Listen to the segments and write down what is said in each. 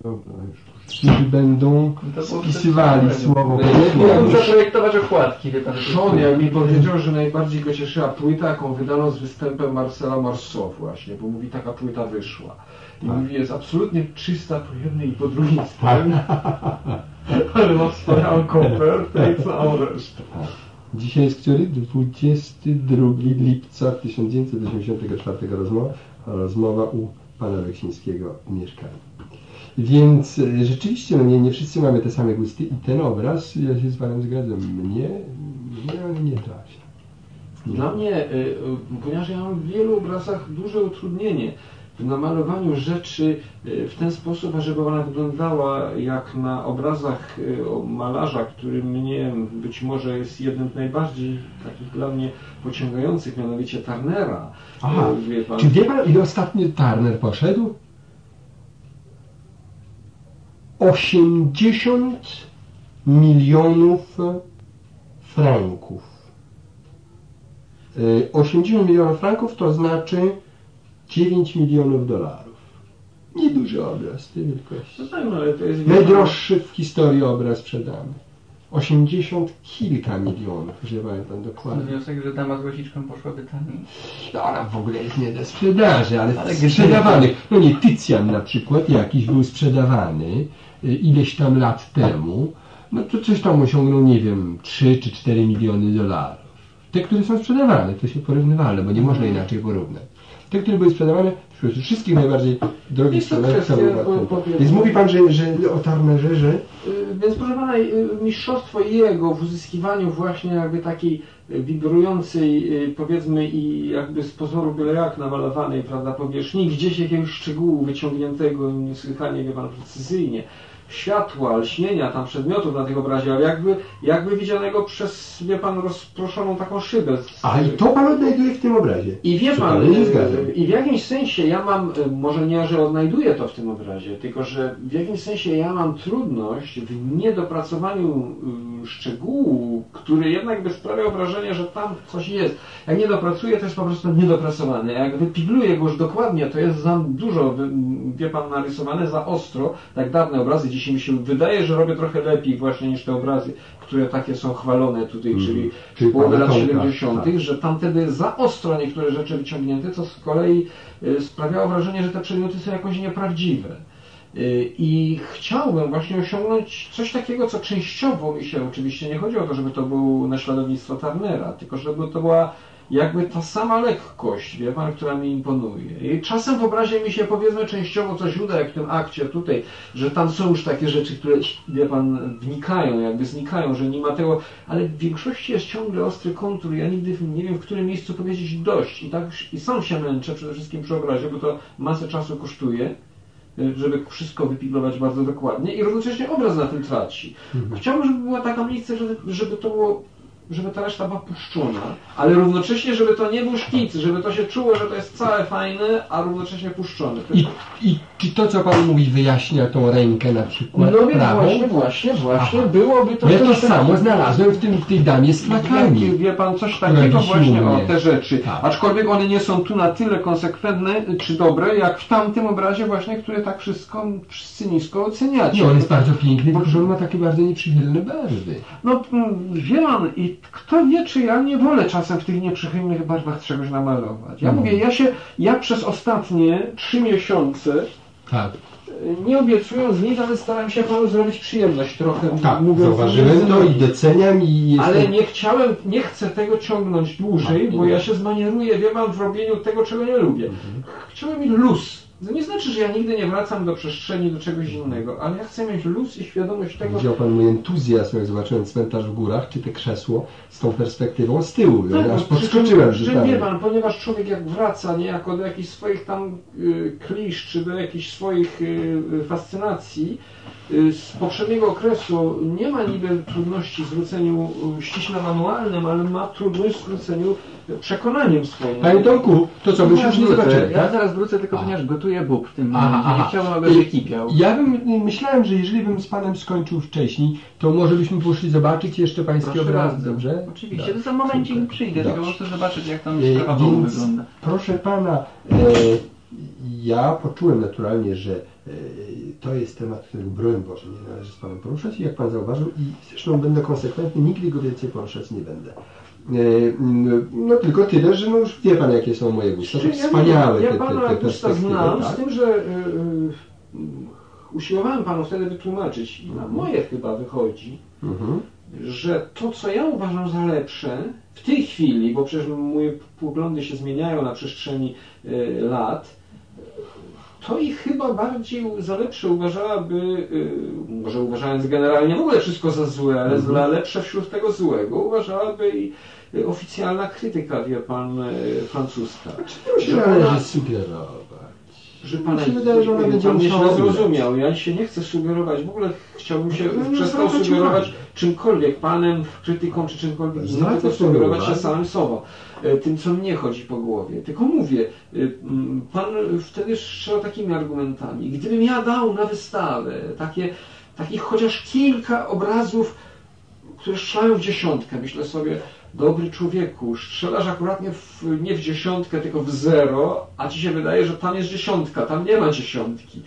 którzy będą spisywali słowo. Mogą zaprojektować okładki, wie pan. Sean jak mi powiedział, że najbardziej go cieszyła płyta, jaką wydano z występem Marcela Marceau właśnie, bo mówi, taka płyta wyszła. I mówi, jest absolutnie czysta po jednej i po drugiej stronie, ale ma wspaniałą kopertę i całą resztę. Dzisiaj jest który? 22 lipca 1984 rozmowa u pana Leksińskiego w mieszkaniu. Więc rzeczywiście, no nie wszyscy mamy te same gusty i ten obraz, ja się z panem zgadzam, mnie nie trafia. Dla mnie, ponieważ ja mam w wielu obrazach duże utrudnienie w namalowaniu rzeczy w ten sposób, ażeby ona wyglądała jak na obrazach malarza, który mnie być może jest jednym z najbardziej takich dla mnie pociągających, mianowicie Turnera. Aha, czy wie pan, ile ostatnio Turner poszedł? 80 milionów franków. 80 milionów franków to znaczy 9 milionów dolarów. Nieduży obraz tej wielkości. No tak, no, ale to jest najdroższy w historii obraz sprzedany. 80 kilka milionów, że pamiętam dokładnie. Wniosek, że dama z łasiczką poszłaby taniej. No, ona w ogóle jest nie do sprzedaży, ale sprzedawany. No nie, Tycjan na przykład jakiś był sprzedawany ileś tam lat temu, no to coś tam osiągnął, nie wiem, 3 czy 4 miliony dolarów. Te, które są sprzedawane, to się porównywalne, bo nie można inaczej porównać. Te, które były sprzedawane, wśród wszystkich najbardziej drogich sprzedawców. Więc mówi pan, że o Turnerze, że... Więc proszę pana, mistrzostwo jego w uzyskiwaniu właśnie jakby takiej wibrującej, powiedzmy i jakby z pozoru byle jak namalowanej, prawda, powierzchni, gdzieś jakiegoś szczegółu wyciągniętego niesłychanie, wie pan, precyzyjnie, światła, lśnienia tam przedmiotów na tych obrazie, ale jakby widzianego przez, wie pan, rozproszoną taką szybę. A i to pan odnajduje w tym obrazie. I wie pan, i w jakimś sensie ja mam, może nie, że odnajduję to w tym obrazie, tylko że w jakimś sensie ja mam trudność w niedopracowaniu szczegółu, który jednak by sprawiał wrażenie, że tam coś jest. Jak nie dopracuję, to jest po prostu niedopracowane. Jak wypigluję go już dokładnie, to jest za dużo, wie pan, narysowane, za ostro, tak dawne obrazy. Dzisiaj mi się wydaje, że robię trochę lepiej właśnie niż te obrazy, które takie są chwalone tutaj, czyli z połowy lat 70., tak. Że tam wtedy za ostro niektóre rzeczy wyciągnięte, co z kolei sprawiało wrażenie, że te przedmioty są jakoś nieprawdziwe. I chciałbym właśnie osiągnąć coś takiego, co częściowo mi się, oczywiście nie chodzi o to, żeby to było naśladownictwo Turnera, tylko żeby to była jakby ta sama lekkość, wie pan, która mi imponuje. I czasem w obrazie mi się, powiedzmy, częściowo coś uda, jak w tym akcie tutaj, że tam są już takie rzeczy, które, wie pan, wnikają, jakby znikają, że nie ma tego, ale w większości jest ciągle ostry kontur. Ja nigdy nie wiem, w którym miejscu powiedzieć dość. I sam się męczę przede wszystkim przy obrazie, bo to masę czasu kosztuje, żeby wszystko wypiglować bardzo dokładnie i równocześnie obraz na tym traci. Chciałbym, żeby była taka miejsce, żeby to było, żeby ta reszta była puszczona, ale równocześnie, żeby to nie był szkic, żeby to się czuło, że to jest całe fajne, a równocześnie puszczone. I czy to, co pan mówi, wyjaśnia tą rękę na przykład? No więc właśnie, byłoby to... Ja to samo znalazłem w tej damie z flakami. Wie pan, coś takiego właśnie o te rzeczy. Tak. Aczkolwiek one nie są tu na tyle konsekwentne czy dobre, jak w tamtym obrazie właśnie, które tak wszystko wszyscy nisko oceniacie. Nie, on jest bardzo piękny, bo on ma takie bardzo nieprzychylne barwy. No, wie pan, i kto wie, czy ja nie wolę czasem w tych nieprzychylnych barwach czegoś namalować. Ja mówię, ja przez ostatnie 3 miesiące, tak, nie obiecując nic, ale starałem się panu zrobić przyjemność trochę. Tak, zauważyłem to i doceniam i jestem... Ale nie chcę tego ciągnąć dłużej, bo ja się zmanieruję, wie pan, w robieniu tego, czego nie lubię. Chciałem mieć luz. To nie znaczy, że ja nigdy nie wracam do przestrzeni, do czegoś innego, ale ja chcę mieć luz i świadomość tego... Widział pan mój entuzjazm, jak zobaczyłem cmentarz w górach, czy te krzesło z tą perspektywą z tyłu. Tak, aż podskoczyłem. Wie pan, ponieważ człowiek jak wraca niejako do jakichś swoich tam klisz, czy do jakichś swoich fascynacji z poprzedniego okresu, nie ma niby trudności w zwróceniu ściśle manualnym, ale ma trudność w zwróceniu przekonaniem swoim. Panie Tomku, to co, byśmy już nie zobaczyli, ja zaraz wrócę, tylko ponieważ gotuję bób w tym momencie. Nie chciałbym, aby wykipiał. Ja myślałem, że jeżeli bym z panem skończył wcześniej, to może byśmy poszli zobaczyć jeszcze pańskie obrazy, dobrze? Oczywiście, to za momencik przyjdę, tylko muszę zobaczyć, jak tam sprawa wygląda. Proszę pana, ja poczułem naturalnie, że To jest temat, którego broń Boże nie należy z Panem poruszać i jak Pan zauważył, i zresztą będę konsekwentny, nigdy go więcej poruszać nie będę. No tylko tyle, że no już wie Pan, jakie są moje gusta. To wspaniałe ja te Pana gusta znam, tak? z tym, że usiłowałem Panu wtedy wytłumaczyć, i na moje chyba wychodzi, że to, co ja uważam za lepsze w tej chwili, bo przecież moje poglądy się zmieniają na przestrzeni lat, to ich chyba bardziej za lepsze uważałaby, może uważając generalnie w ogóle wszystko za złe, ale za lepsze wśród tego złego uważałaby i oficjalna krytyka, wie Pan, francuska. Że należy sugerować. Że Pan mnie źle zrozumiał. Ja się nie chcę sugerować. W ogóle chciałbym się przestał sugerować czymkolwiek Panem, krytyką czy czymkolwiek innym, tylko sugerować się samym sobą. Tym, co mnie chodzi po głowie. Tylko mówię, Pan wtedy strzelał takimi argumentami. Gdybym ja dał na wystawę takich chociaż kilka obrazów, które strzelają w dziesiątkę, myślę sobie, dobry człowieku, strzelasz akurat nie w dziesiątkę, tylko w zero, a ci się wydaje, że tam jest dziesiątka, tam nie ma dziesiątki.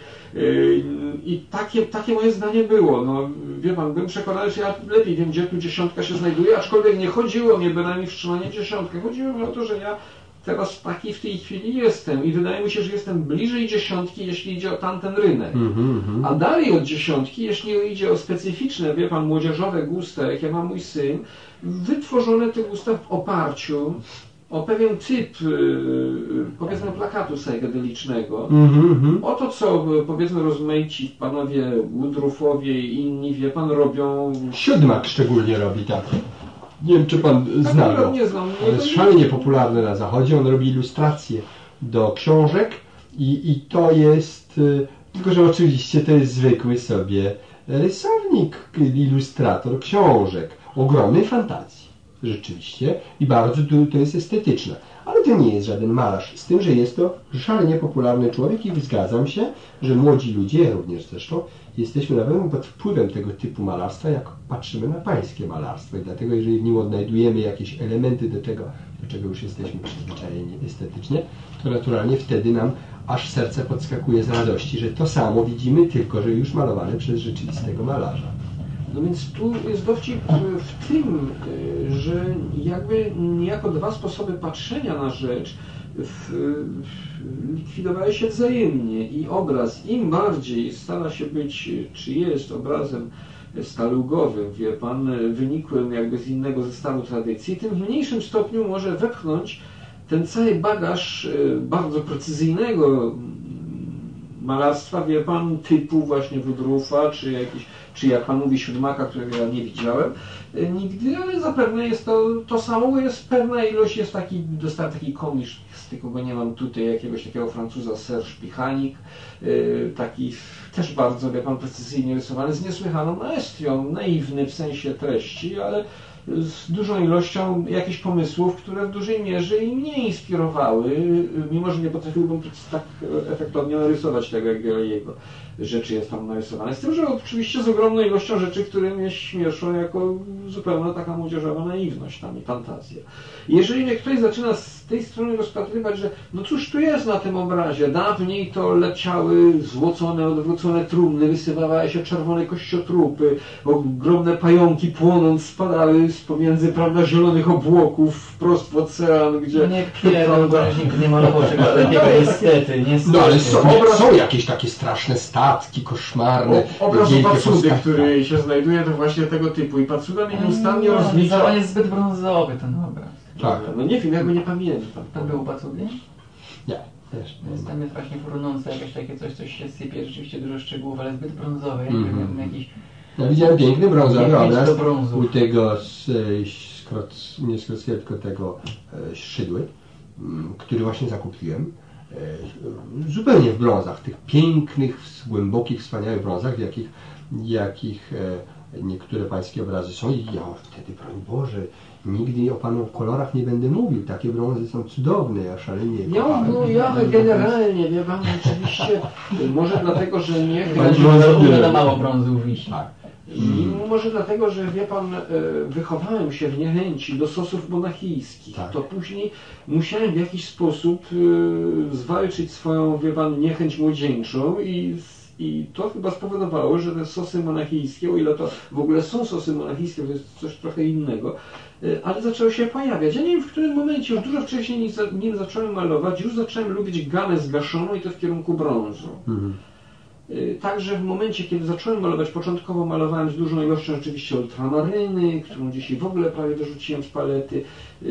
I takie moje zdanie było. No, wie Pan, byłem przekonany, że ja lepiej wiem, gdzie tu dziesiątka się znajduje, aczkolwiek nie chodziło mi bynajmniej w strzelanie dziesiątkę. Chodziło mi o to, że ja teraz taki w tej chwili jestem i wydaje mi się, że jestem bliżej dziesiątki, jeśli idzie o tamten rynek. A dalej od dziesiątki, jeśli idzie o specyficzne, wie Pan, młodzieżowe gusta, jakie ma mój syn, wytworzone te gusta w oparciu o pewien typ, powiedzmy, plakatu psychodelicznego, o to, co, powiedzmy, rozmaici panowie Woodruffowie i inni, wie Pan, robią... Siódmak szczególnie robi tak. Nie wiem, czy Pan zna go. Nie znam. On jest szalenie popularny na Zachodzie. On robi ilustracje do książek i to jest... Tylko, że oczywiście to jest zwykły sobie rysownik, ilustrator książek. Ogromnej fantazji. Rzeczywiście. I bardzo to jest estetyczne. Ale to nie jest żaden malarz. Z tym, że jest to szalenie popularny człowiek i zgadzam się, że młodzi ludzie, również zresztą, jesteśmy na pewno pod wpływem tego typu malarstwa, jak patrzymy na pańskie malarstwo. I dlatego, jeżeli w nim odnajdujemy jakieś elementy do czego już jesteśmy przyzwyczajeni estetycznie, to naturalnie wtedy nam aż serce podskakuje z radości, że to samo widzimy, tylko że już malowane przez rzeczywistego malarza. No więc tu jest dowcip w tym, że jakby niejako dwa sposoby patrzenia na rzecz likwidowały się wzajemnie i obraz im bardziej stara się być, czy jest obrazem stalugowym, wie Pan, wynikłym jakby z innego zestawu tradycji, tym w mniejszym stopniu może wepchnąć ten cały bagaż bardzo precyzyjnego malarstwa, wie Pan, typu właśnie Woodruffa, czy jak Pan mówi Siódmaka, którego ja nie widziałem nigdy, ale zapewne jest to samo, bo jest pewna ilość, jest dostałem taki komiks, tylko go nie mam tutaj, jakiegoś takiego Francuza, Serge Pichanik, taki też bardzo, wie Pan, precyzyjnie rysowany, z niesłychaną maestrią, naiwny w sensie treści, ale z dużą ilością jakichś pomysłów, które w dużej mierze i mnie inspirowały, mimo że nie potrafiłbym tak efektownie narysować tego, jak wiele jego rzeczy jest tam narysowane. Z tym, że oczywiście z ogromną ilością rzeczy, które mnie śmieszą jako zupełna taka młodzieżowa naiwność tam i fantazja. Jeżeli mnie ktoś zaczyna z tej strony rozpatrywać, że no cóż tu jest na tym obrazie, dawniej to leciały złocone, odwrócone trumny, wysypały się czerwone kościotrupy, ogromne pająki płonąc spadały z pomiędzy, prawda, zielonych obłoków wprost w ocean, gdzie... No nie pierdolę, bo nikt nie malował czegoś takiego, niestety. No ale są jakieś takie straszne statki, koszmarne, obraz Pacudy, który się znajduje, to właśnie tego typu i Pacuda mnie nieustannie rozlicza. On jest zbyt brązowy, ten obraz. Tak. No nie wiem, ja go nie pamiętam. Pan był u Pacudy? Nie, też nie. Tam jest właśnie płonące jakieś takie coś się sypie, rzeczywiście dużo szczegółów, ale zbyt brązowe, jakiś... Ja widziałem piękny brązowy obraz brązu. u tego nie Skrockiego, tylko tego Szydły, który właśnie zakupiłem. Zupełnie w brązach, tych pięknych, głębokich, wspaniałych brązach, w jakich niektóre pańskie obrazy są. I ja wtedy, broń Boże, nigdy o Panu kolorach nie będę mówił. Takie brązy są cudowne, ja szalenie ja generalnie, wie Pan, oczywiście, może dlatego, że nie... Na mało brązu wisi. Tak. Może dlatego, że wie Pan, wychowałem się w niechęci do sosów monachijskich. Tak. To później musiałem w jakiś sposób zwalczyć swoją, wie Pan, niechęć młodzieńczą i I to chyba spowodowało, że te sosy monachijskie, o ile to w ogóle są sosy monachijskie, to jest coś trochę innego, ale zaczęły się pojawiać. Ja nie wiem, w którym momencie, już dużo wcześniej nim zacząłem malować, już zacząłem lubić gamę zgaszoną i to w kierunku brązu. Także w momencie, kiedy zacząłem malować, początkowo malowałem z dużą ilością rzeczywiście ultramaryny, którą dzisiaj w ogóle prawie wyrzuciłem z palety,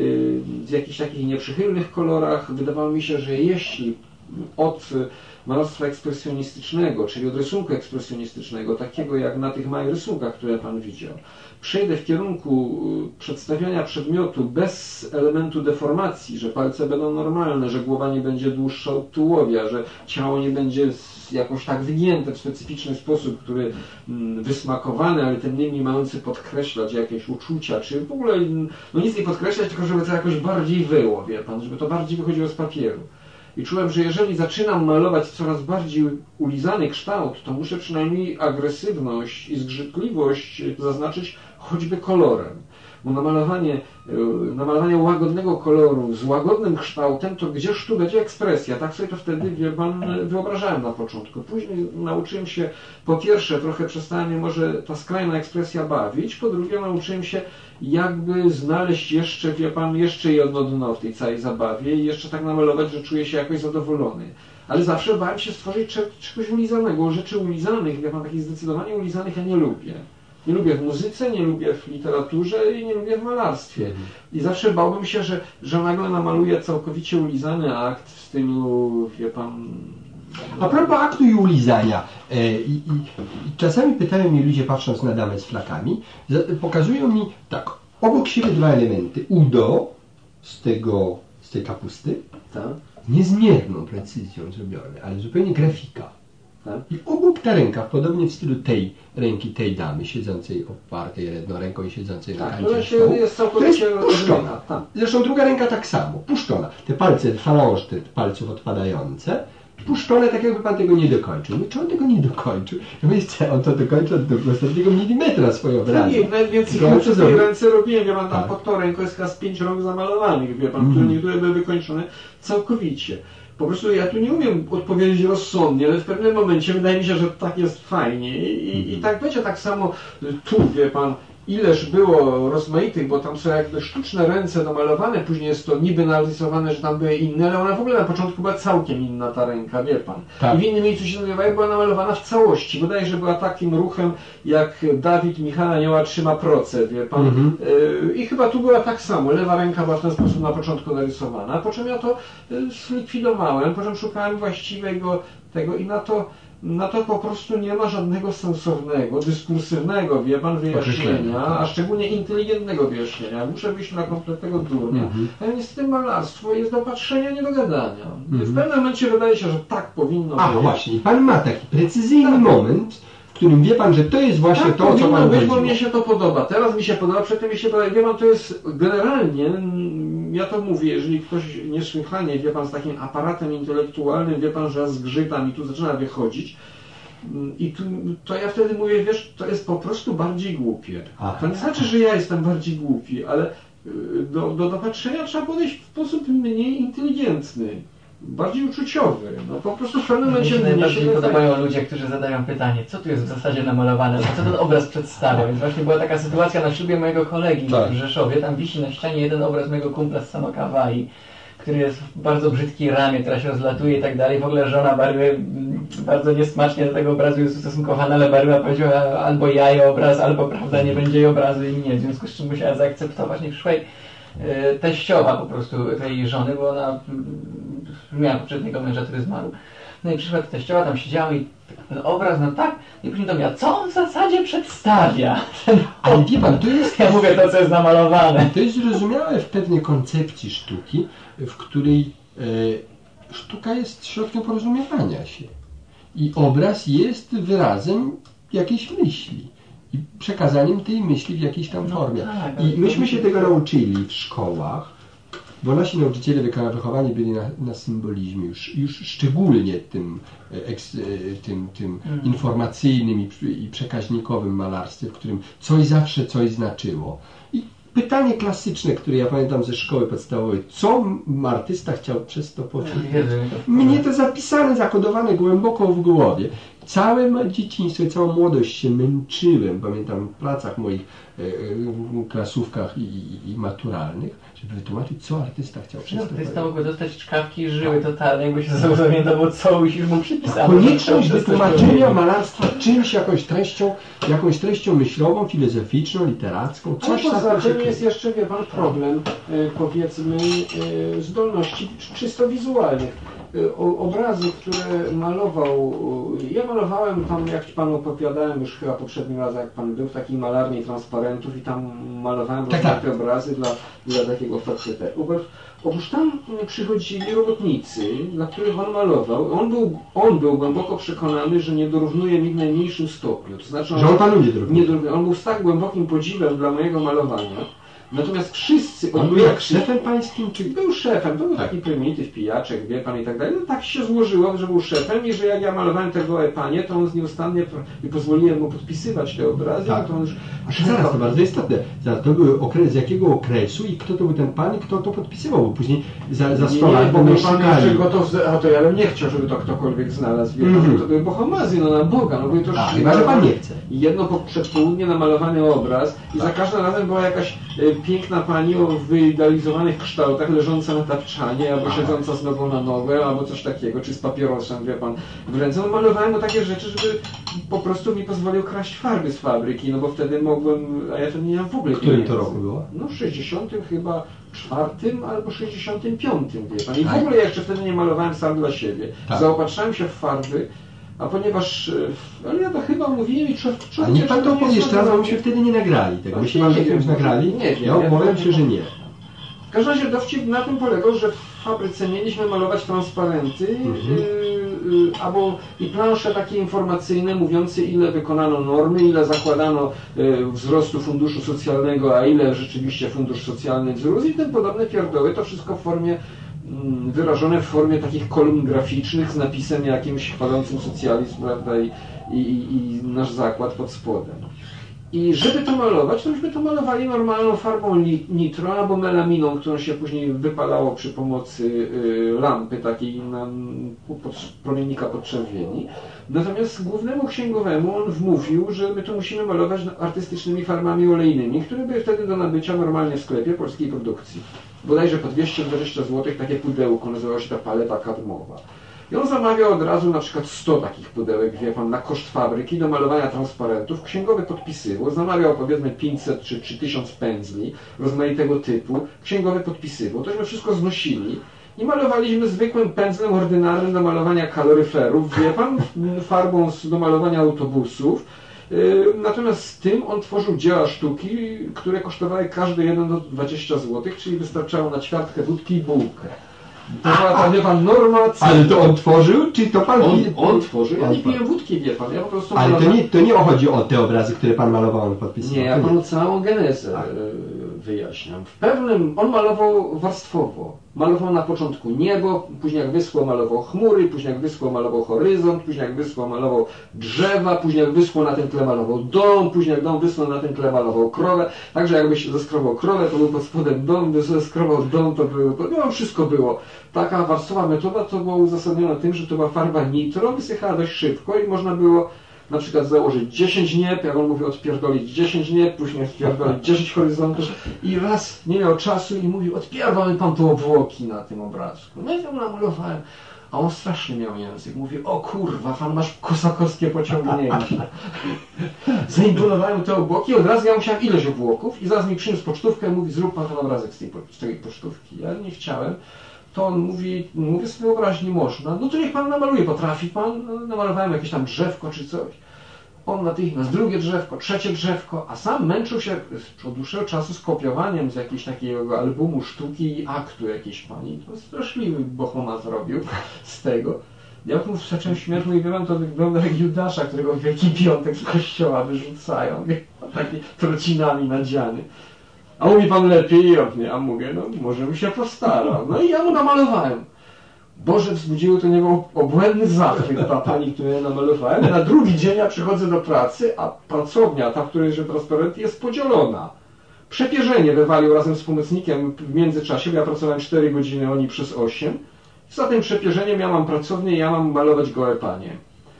w jakichś takich nieprzychylnych kolorach. Wydawało mi się, że jeśli od malarstwa ekspresjonistycznego, czyli od rysunku ekspresjonistycznego, takiego jak na tych małych rysunkach, które Pan widział, przejdę w kierunku przedstawiania przedmiotu bez elementu deformacji, że palce będą normalne, że głowa nie będzie dłuższa od tułowia, że ciało nie będzie jakoś tak wygięte w specyficzny sposób, który wysmakowany, ale tym niemniej mający podkreślać jakieś uczucia, czy w ogóle no nic nie podkreślać, tylko żeby to jakoś bardziej wyło, wie Pan, żeby to bardziej wychodziło z papieru. I czułem, że jeżeli zaczynam malować coraz bardziej ulizany kształt, to muszę przynajmniej agresywność i zgrzytliwość zaznaczyć choćby kolorem. Bo namalowanie łagodnego koloru z łagodnym kształtem, to gdzież tu będzie ekspresja? Tak sobie to wtedy, wie Pan, wyobrażałem na początku. Później nauczyłem się, po pierwsze, trochę przestała mnie może ta skrajna ekspresja bawić, po drugie nauczyłem się jakby znaleźć jeszcze, wie Pan, jeszcze jedno dno w tej całej zabawie i jeszcze tak namalować, że czuję się jakoś zadowolony. Ale zawsze bałem się stworzyć czegoś ulizanego, rzeczy ulizanych, wie Pan, takich zdecydowanie ulizanych ja nie lubię. Nie lubię w muzyce, nie lubię w literaturze i nie lubię w malarstwie. I zawsze bałbym się, że nagle namaluję całkowicie ulizany akt w stylu, wie Pan... A propos aktu i ulizania, i czasami pytają mnie ludzie, patrząc na damę z flakami, pokazują mi tak, obok siebie dwa elementy, udo z tej kapusty, Tak. niezmierną precyzją zrobione, ale zupełnie grafika. Tak. I obok ta ręka, podobnie w stylu tej ręki, tej damy, siedzącej opartej jedną ręką i siedzącej na kancie która stołu, jest to całkowicie jest puszczona. rozmyta. Tak. Zresztą druga ręka tak samo, puszczona. Te palce, falanże te palców odpadające, puszczone, tak jakby Pan tego nie dokończył. No, czy on tego nie dokończył? No wiecie, on to dokończył do ostatniego milimetra swoją obrazę. Nie, najwięcej przy tej ręce robiłem, wie Pan, tam pod tą ręką jest chyba z 5 rąk zamalowanych, wie Pan, które niektóre były wykończone całkowicie. Po prostu ja tu nie umiem odpowiedzieć rozsądnie, ale w pewnym momencie wydaje mi się, że tak jest fajnie. I tak będzie tak samo tu, wie Pan, ileż było rozmaitych, bo tam są jakby sztuczne ręce domalowane, później jest to niby narysowane, że tam były inne, ale ona w ogóle na początku była całkiem inna ta ręka, wie Pan. Tak. I w innym miejscu się nazywa, była namalowana w całości. Bodajże była takim ruchem, jak Dawid Michała Anioła trzyma proce, wie Pan. I chyba tu była tak samo. Lewa ręka była w ten sposób na początku narysowana, po czym ja to zlikwidowałem, po czym szukałem właściwego tego i na to po prostu nie ma żadnego sensownego, dyskursywnego, wie Pan, wyjaśnienia, a szczególnie inteligentnego wyjaśnienia. Muszę wyjść na kompletnego durnia. Ale niestety malarstwo jest do patrzenia, nie do gadania. W pewnym momencie wydaje się, że tak powinno być. A właśnie, i Pan ma taki precyzyjny moment, w którym wie Pan, że to jest właśnie tak, to, o co Pan być, chodziło. bo mnie się to podoba. Teraz mi się podoba, przedtem mi się podoba. Wie Pan, to jest generalnie, ja to mówię, jeżeli ktoś niesłychanie, wie Pan, z takim aparatem intelektualnym, wie Pan, że zgrzyta i tu zaczyna wychodzić, i to ja wtedy mówię, wiesz, to jest po prostu bardziej głupie. To nie znaczy, że ja jestem bardziej głupi, ale do patrzenia trzeba podejść w sposób mniej inteligentny. Bardziej uczuciowy. No po prostu w pewnym momencie mi się najbardziej podobają ludzie, którzy zadają pytanie, co tu jest w zasadzie namalowane, co ten obraz przedstawia. Więc właśnie była taka sytuacja na ślubie mojego kolegi w Rzeszowie. Tam wisi na ścianie jeden obraz mojego kumpla z Sanokawai, który jest w bardzo brzydkiej ramie, która się rozlatuje i tak dalej. W ogóle żona barwy bardzo niesmacznie do tego obrazu jest ustosunkowana, ale barwa powiedziała albo ja jej obraz, albo prawda nie będzie jej obrazu i nie. W związku z czym musiała zaakceptować. Nie przyszła jej teściowa po prostu tej żony, bo ona miała poprzedniego męża, który zmarł. No i przyszła teściowa, tam siedziała i ten obraz, no tak, i później do mnie, co on w zasadzie przedstawia? Ale wie Pan, to jest... Ja mówię to, co jest namalowane. To jest zrozumiałe w pewnej koncepcji sztuki, w której sztuka jest środkiem porozumiewania się. I obraz jest wyrazem jakiejś myśli. I przekazaniem tej myśli w jakiejś tam formie. Tak, I myśmy się tego nauczyli w szkołach, bo nasi nauczyciele wychowani byli na symbolizmie, już szczególnie tym informacyjnym i przekaźnikowym malarstwie, w którym coś zawsze coś znaczyło. I pytanie klasyczne, które ja pamiętam ze szkoły podstawowej, co artysta chciał przez to powiedzieć? Mnie to zapisane, zakodowane głęboko w głowie. całe dzieciństwo i całą młodość się męczyłem, pamiętam w pracach moich, klasówkach i maturalnych, żeby wytłumaczyć, co artysta chciał przedstawić. Artysta mógłby dostać czkawki żyły totalnie, jakby się zorientował, co musisz mu przypisać. Konieczność wytłumaczenia malarstwa czymś, jakąś treścią myślową, filozoficzną, literacką, coś ale poza takiego. tym jest jeszcze, wie pan, problem, powiedzmy, zdolności czysto wizualnych. Obrazy, które malował, ja malowałem tam, jak panu opowiadałem już chyba poprzednim razem, jak pan był w takiej malarni transparentów i tam malowałem te obrazy dla takiego faceta. Otóż tam przychodzili robotnicy, dla których on malował. On był głęboko przekonany, że nie dorównuje mi w najmniejszym stopniu. To znaczy, że on panu nie dorównuje. On był z tak głębokim podziwem dla mojego malowania. Natomiast wszyscy... On był jak szefem pańskim? Czy... Był szefem, to był taki prymityw, pijaczek, wie pan i tak dalej. No tak się złożyło, że był szefem i że jak ja malowałem tego panie, to on nieustannie i pozwoliłem mu podpisywać te obrazy. Tak. To on już... A zaraz, to bardzo istotne. To był okres, z jakiego okresu i kto to był ten pan i kto to podpisywał, bo później za 100 lat bo będą szukali. To ja bym nie chciał, żeby to ktokolwiek znalazł. To były bohomazy, no na Boga. No, to chyba, że pan nie chce. Jedno przed południem namalowany obraz i za każdym razem była jakaś piękna pani o wyidealizowanych kształtach, leżąca na tapczanie, albo siedząca znowu na nogę, albo coś takiego, czy z papierosem, wie pan, w ręce. No, malowałem mu takie rzeczy, żeby po prostu mi pozwolił kraść farby z fabryki, no bo wtedy mogłem, a ja wtedy nie miałem w ogóle. W którym to roku było? No w 60 chyba 4 albo 65, wie pan. I w ogóle jeszcze wtedy nie malowałem sam dla siebie. Tak. Zaopatrzałem się w farby, a ponieważ, ale ja to chyba mówiłem i a niech pan to opowie jeszcze raz, bo myśmy wtedy nie nagrali tego. Myśmy pan jakimś nagrali? Nie wiem. Ja obawiam się, że nie. W każdym razie dowcip na tym polegał, że w fabryce mieliśmy malować transparenty i plansze takie informacyjne mówiące, ile wykonano normy, ile zakładano wzrostu funduszu socjalnego, a ile rzeczywiście fundusz socjalny wzrósł i tym podobne pierdoły. To wszystko w formie wyrażone w formie takich kolumn graficznych z napisem jakimś chwalącym socjalizm, prawda, i nasz zakład pod spodem. I żeby to malować, to myśmy to malowali normalną farbą nitro albo melaminą, którą się później wypalało przy pomocy lampy takiej promiennika podczerwieni. Natomiast głównemu księgowemu on wmówił, że my to musimy malować artystycznymi farbami olejnymi, które były wtedy do nabycia normalnie w sklepie polskiej produkcji. Bodajże po 220 zł takie pudełko, nazywało się ta paleta kadmowa. I on zamawiał od razu na przykład 100 takich pudełek, wie pan, na koszt fabryki do malowania transparentów. Księgowy podpisywał, zamawiał powiedzmy 500 czy 1000 pędzli rozmaitego typu. Księgowy podpisywał, tośmy wszystko znosili i malowaliśmy zwykłym pędzlem ordynarnym do malowania kaloryferów, wie pan, farbą do malowania autobusów. Natomiast z tym on tworzył dzieła sztuki, które kosztowały każdy jeden do 20 zł, czyli wystarczało na ćwiartkę wódki i bułkę. To była ta, wie pan, norma. Ale to on tworzył, czy to pan... On tworzył, ja nie piję wódki, wie pan, ja po prostu... Ale to nie chodzi o te obrazy, które pan malował, on podpisywał. Nie, ja panu całą genezę wyjaśniam. W pewnym, on malował warstwowo. Malował na początku niebo, później jak wyschło malował chmury, później jak wyschło malował horyzont, później jak wyschło malował drzewa, później jak wyschło na tym tle malował dom, później jak dom wyschło na tym tle malował krowę. Także jakbyś zeskrobał krowę, to był pod spodem dom, by zeskrobał dom, to było, no wszystko było. Taka warstwowa metoda to była uzasadniona tym, że to była farba nitro, wysychała dość szybko i można było na przykład założyć 10 nieb, jak on mówi, odpierdolić 10 nieb, później odpierdolić 10 horyzontów i raz nie miał czasu i mówił, odpierdol pan tu obłoki na tym obrazku. No i tam namalowałem, a on strasznie miał język. Mówi, o kurwa, pan masz kosakowskie pociągnięcie. Zaimponowałem te obłoki, od razu ja musiałem ileś obłoków i zaraz mi przyniósł pocztówkę i mówi, zrób pan ten obrazek z tej pocztówki. Ja nie chciałem. To on mówi, mówię sobie wyobraźni można, no to niech pan namaluje, potrafi pan, no, namalowałem jakieś tam drzewko czy coś. On natychmiast drugie drzewko, trzecie drzewko, a sam męczył się od dłuższego czasu z kopiowaniem z jakiegoś takiego albumu sztuki i aktu jakiejś pani. To straszliwy bohomat zrobił z tego. Ja mu zacząłem śmiać, mówię, to wygląda jak Judasza, którego w Wielki Piątek z kościoła wyrzucają, taki trocinami nadziany. A mówi pan lepiej, a mówię, no może bym się postarał. No i ja mu namalowałem. Boże, wzbudziło to niego obłędny zachwyt, ta pani, którą ja namalowałem. Na drugi dzień ja przychodzę do pracy, a pracownia, ta, w której jest transparent, jest podzielona. Przepierzenie wywalił razem z pomocnikiem w międzyczasie, bo ja pracowałem 4 godziny, oni przez 8. Za tym przepierzeniem ja mam pracownię i ja mam malować gołe panie.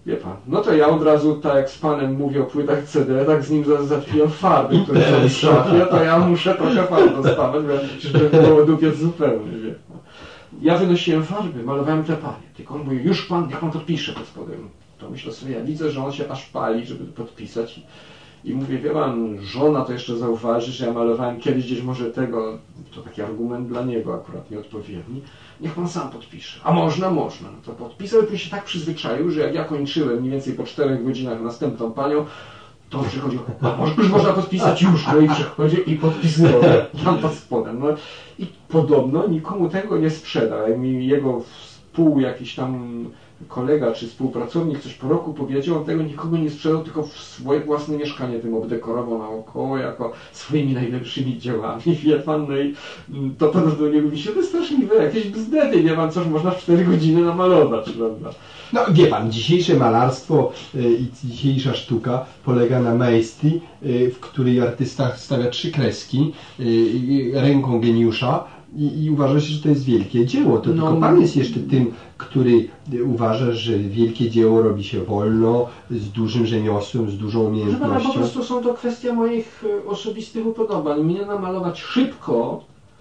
Wie pan, no to ja od razu, tak jak z panem mówię o płytach CD, tak z nim zatwiłem farby, które są w szafie, to ja muszę trochę farb dostawać, bo żeby było dupiec zupełnie, wie pan. Ja wynosiłem farby, malowałem te panie, tylko on mówi, już pan, jak pan podpisze pod spodem. To myślę sobie, ja widzę, że on się aż pali, żeby podpisać. I mówię, wie pan, żona to jeszcze zauważy, że ja malowałem kiedyś gdzieś może tego, to taki argument dla niego akurat nieodpowiedni. Niech pan sam podpisze. A można, można. No to podpisał i później się tak przyzwyczaił, że jak ja kończyłem mniej więcej po 4 godzinach następną panią, to on przychodził, już można podpisać, już, no i przychodził i podpisywał tam pod spodem. No i podobno nikomu tego nie sprzedał. Jak mi jego jakiś tam kolega czy współpracownik coś po roku powiedział, on tego nikogo nie sprzedał, tylko w swoje własne mieszkanie tym obdekorował naokoło, jako swoimi najlepszymi dziełami, wie pan, no i to do niego mi się to straszliwe, jakieś bzdety, wie pan, coś można w 4 godziny namalować, prawda? No wie pan, dzisiejsze malarstwo i dzisiejsza sztuka polega na maestrii, w której artysta stawia 3 kreski ręką geniusza, i uważa się, że to jest wielkie dzieło. To tylko pan jest jeszcze tym, który uważa, że wielkie dzieło robi się wolno, z dużym rzemiosłem, z dużą umiejętnością. Po prostu są to kwestie moich osobistych upodobań. Mnie namalować szybko,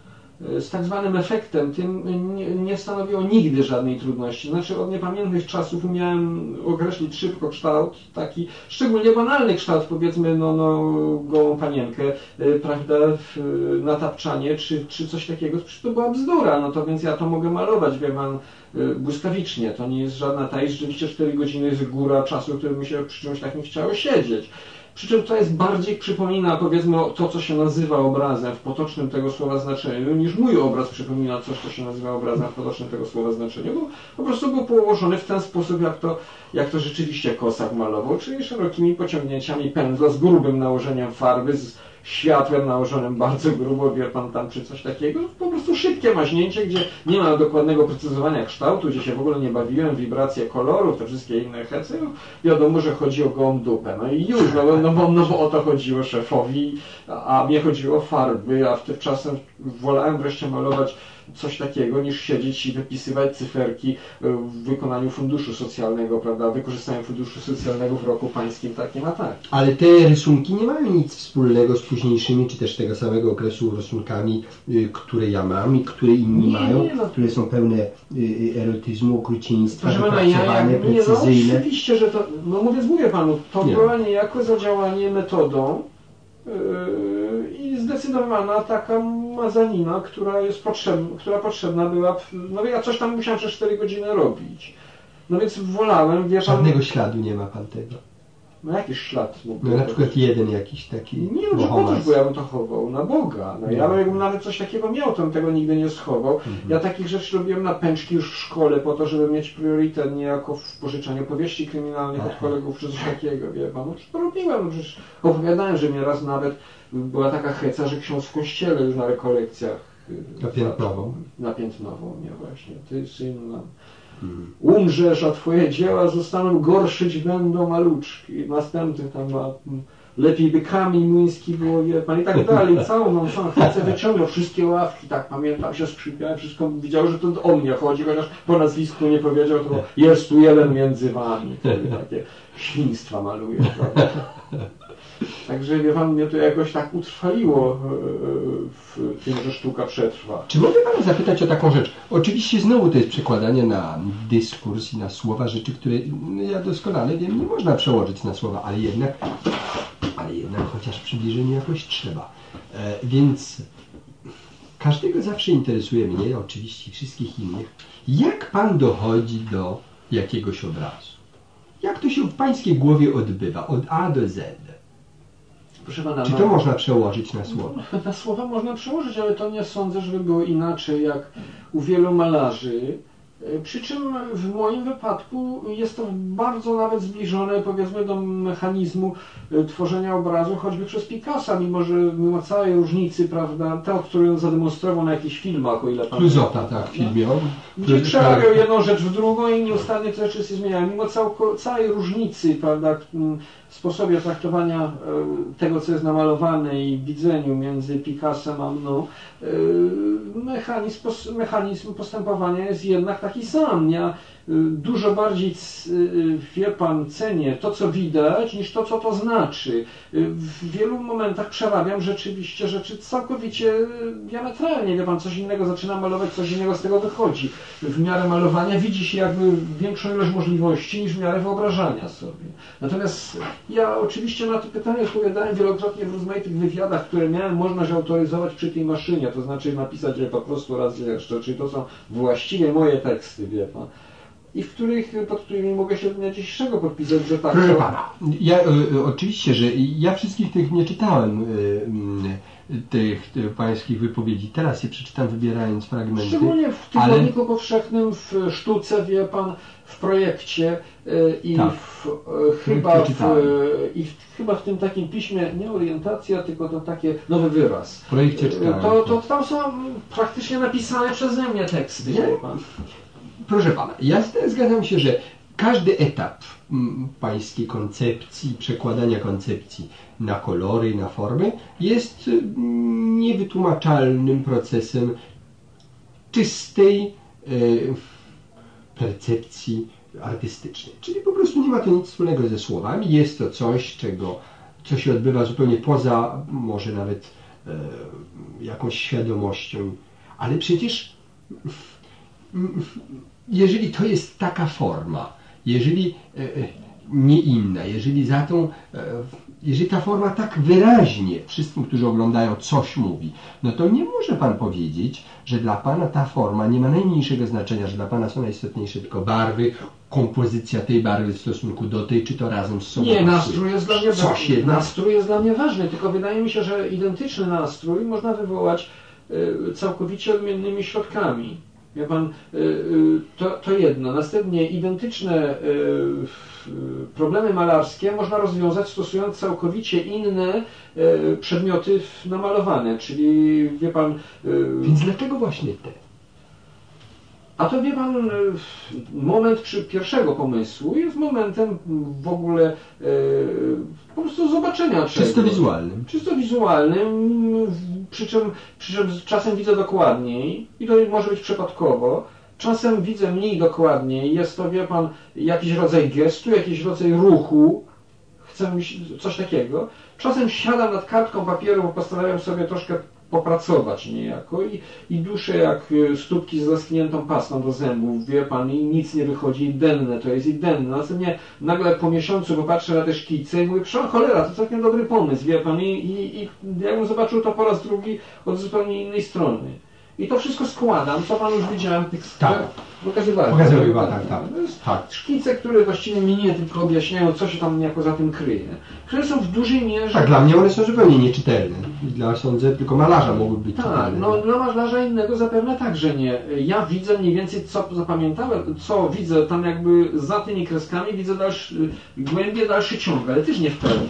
z tak zwanym efektem, tym nie stanowiło nigdy żadnej trudności. Znaczy od niepamiętnych czasów umiałem określić szybko kształt, taki szczególnie banalny kształt, powiedzmy gołą panienkę, prawda, na tapczanie, czy coś takiego, to była bzdura, no to więc ja to mogę malować, wie pan, błyskawicznie, to nie jest żadna ta, rzeczywiście 4 godziny jest góra czasu, który mi się przy czymś takim chciało siedzieć. Przy czym to jest bardziej przypomina, powiedzmy, to, co się nazywa obrazem w potocznym tego słowa znaczeniu, niż mój obraz przypomina coś, co się nazywa obrazem w potocznym tego słowa znaczeniu, bo po prostu był położony w ten sposób, jak to rzeczywiście Kosak malował, czyli szerokimi pociągnięciami pędzla, z grubym nałożeniem farby, z światłem nałożonym bardzo grubo, wie pan tam, czy coś takiego, po prostu szybkie maźnięcie, gdzie nie ma dokładnego precyzowania kształtu, gdzie się w ogóle nie bawiłem, wibracje kolorów, te wszystkie inne hecy, no, wiadomo, że chodzi o gołą dupę, no i już, no bo o to chodziło szefowi, a mnie chodziło o farby, a tymczasem wolałem wreszcie malować coś takiego, niż siedzieć i wypisywać cyferki w wykonaniu funduszu socjalnego, prawda, wykorzystaniu funduszu socjalnego w roku pańskim takim, a tak. Ale te rysunki nie mają nic wspólnego z późniejszymi, czy też tego samego okresu rysunkami, które ja mam i które inni mają, które są pełne erotyzmu, okrucieństwa, wypracowane, precyzyjne. No oczywiście, że to, no mówię panu, to była niejako zadziałanie metodą i zdecydowana taka mazanina, która potrzebna była, no ja coś tam musiałem przez 4 godziny robić. No więc wolałem, wie pan... Żadnego śladu nie ma pan tego. No jakiś ślad mógł. No na przykład jeden jakiś taki. Nie wiem, że po co ja bym to chował, na Boga. No ja jakbym nawet coś takiego miał, to bym tego nigdy nie schował. Ja takich rzeczy robiłem na pęczki już w szkole, po to, żeby mieć priorytet niejako w pożyczaniu powieści kryminalnych od kolegów, czy coś takiego, wie pan. No to robiłem, przecież opowiadałem, że mnie raz nawet była taka heca, że ksiądz w kościele już na rekolekcjach napiętnował mnie właśnie. Ty, syn, umrzesz, a twoje dzieła zostaną, gorszyć będą maluczki. Następny tam ma, lepiej by kamień młyński było, wie pan, i tak dalej. Całą chcę wyciągnął wszystkie ławki, tak pamiętam, się skrzypiałem, wszystko widział, że to o mnie chodzi, chociaż po nazwisku nie powiedział, to jest tu jeden między wami. Takie świństwa maluje, prawda? Także wie pan, mnie to jakoś tak utrwaliło w tym, że sztuka przetrwa. Czy mogę pana zapytać o taką rzecz? Oczywiście znowu to jest przekładanie na dyskurs i na słowa, rzeczy, które ja doskonale wiem, nie można przełożyć na słowa, ale jednak chociaż przybliżenie jakoś trzeba. Więc każdego zawsze interesuje mnie, oczywiście wszystkich innych, jak pan dochodzi do jakiegoś obrazu? Jak to się w pańskiej głowie odbywa, od A do Z? Proszę pana, czy to można przełożyć na słowa? Na słowa można przełożyć, ale to nie sądzę, żeby było inaczej jak u wielu malarzy. Przy czym w moim wypadku jest to bardzo nawet zbliżone, powiedzmy, do mechanizmu tworzenia obrazu, choćby przez Picassa, mimo całej różnicy, prawda, to, którą on zademonstrował na jakichś filmach, o ile pan... Kluzota, tak, w filmie. Gdzie przerabiał jedną rzecz w drugą i nieustannie te rzeczy się zmieniają. Mimo całej różnicy, prawda, w sposobie traktowania tego, co jest namalowane i widzeniu między Picassem a mną, mechanizm postępowania jest jednak taki sam. dużo bardziej, wie pan, cenię to, co widać, niż to, co to znaczy. W wielu momentach przerabiam rzeczywiście rzeczy całkowicie diametralnie. Wie pan, coś innego zaczyna malować, coś innego z tego wychodzi. W miarę malowania widzi się jakby większą ilość możliwości niż w miarę wyobrażania sobie. Natomiast ja oczywiście na to pytanie odpowiadałem wielokrotnie w rozmaitych wywiadach, które miałem możliwość autoryzować przy tej maszynie, to znaczy napisać je po prostu raz jeszcze, czyli to są właściwie moje teksty, wie pan. I pod którymi mogę się do dnia dzisiejszego podpisać, że tak. Proszę pana, ja oczywiście, że ja wszystkich tych nie czytałem, tych pańskich wypowiedzi. Teraz je przeczytam, wybierając fragmenty. Szczególnie w Tygodniku Powszechnym, w Sztuce, wie pan, w projekcie i tak. chyba w tym takim piśmie, nie orientacja, tylko to takie nowy wyraz. W projekcie czytałem. To tam są praktycznie napisane przeze mnie teksty, wie pan. Proszę pana, ja zgadzam się, że każdy etap pańskiej koncepcji, przekładania koncepcji na kolory, na formy jest niewytłumaczalnym procesem czystej percepcji artystycznej. Czyli po prostu nie ma to nic wspólnego ze słowami, jest to coś, co się odbywa zupełnie poza może nawet jakąś świadomością, ale przecież jeżeli to jest taka forma, jeżeli nie inna, jeżeli ta forma tak wyraźnie wszystkim, którzy oglądają, coś mówi, no to nie może pan powiedzieć, że dla pana ta forma nie ma najmniejszego znaczenia, że dla pana są najistotniejsze tylko barwy, kompozycja tej barwy w stosunku do tej, czy to razem z sobą. Nie, nastrój jest dla mnie ważny, tylko wydaje mi się, że identyczny nastrój można wywołać całkowicie odmiennymi środkami. Wie pan, to jedno. Następnie identyczne problemy malarskie można rozwiązać stosując całkowicie inne przedmioty namalowane, czyli wie pan... Więc dlaczego właśnie te? A to wie pan, moment pierwszego pomysłu jest momentem w ogóle po prostu zobaczenia czegoś. Czysto wizualnym. Czysto wizualnym, przy czym czasem widzę dokładniej i to może być przypadkowo, czasem widzę mniej dokładniej, jest to, wie pan, jakiś rodzaj gestu, jakiś rodzaj ruchu, chcę coś takiego. Czasem siadam nad kartką papieru, bo postanawiam sobie troszkę popracować niejako i duszę jak stópki z zaschniętą pastą do zębów, wie pan, i nic nie wychodzi, denne to jest i denne. Następnie nagle po miesiącu popatrzę na te szkice i mówię, cholera, to całkiem dobry pomysł, wie pan, i jakbym zobaczył to po raz drugi od zupełnie innej strony. I to wszystko składam, to pan już widziałem w tych pokazywałem. Tak. Szkice, które właściwie mi nie tylko objaśniają, co się tam niejako za tym kryje. Które są w dużej mierze... Tak, dla mnie one są zupełnie nieczytelne. Dla, sądzę, tylko malarza mogły być czytelne. Tak, no dla malarza innego zapewne także nie. Ja widzę mniej więcej, co zapamiętałem, co widzę tam jakby za tymi kreskami, widzę głębie dalszy ciąg, ale też nie w pełni.